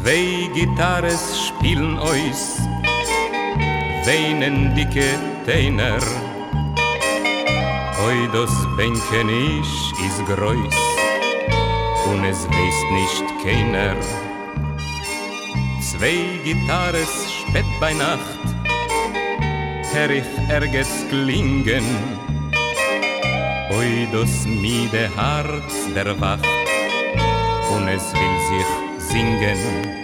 Zwei Gitarres spielen euch, weinen dicke Teiner. Oi, das Bänken ist groß, und es weiß nicht keiner. Zwei Gitarres spät bei Nacht, hör ich ergens klingen. Oi, das müde Herz der wacht, und es will sich singen.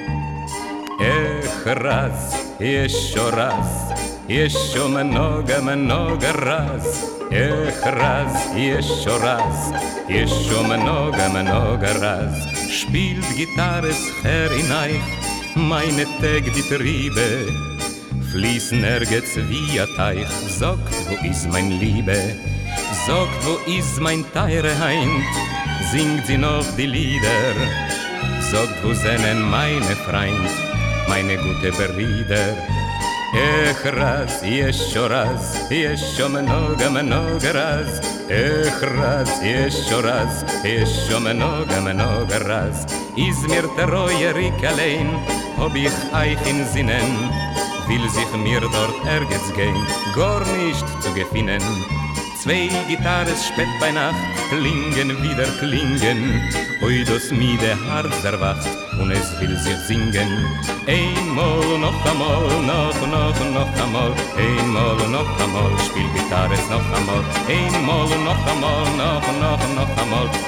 Raz, еще раз, еще много раз. Раз, еще раз, еще много раз. Spielt Gitarres her in euch, meine Tag die Triebe fließen nirgends wie ein Teich. Sagt, wo ist mein Liebe? Sagt, wo ist mein teure Heim? Singt sie noch die Lieder? Sagt, wo sind meine Freund, meine gute Brüder? Raz, еще раз, еще много раз. Раз, еще раз, еще много раз. Ist mir treuerig allein, ob ich euch in Sinnen, will sich mir dort ergens gehen, gar nicht zu gefinnen. Zwei Gitarres spät bei Nacht, klingen wieder klingen. Oi, das müde Herz erwacht, und es will sich singen. Einmal, noch einmal, noch einmal. Einmal, noch einmal, spiel Gitarres noch einmal. Einmal, noch einmal, noch einmal.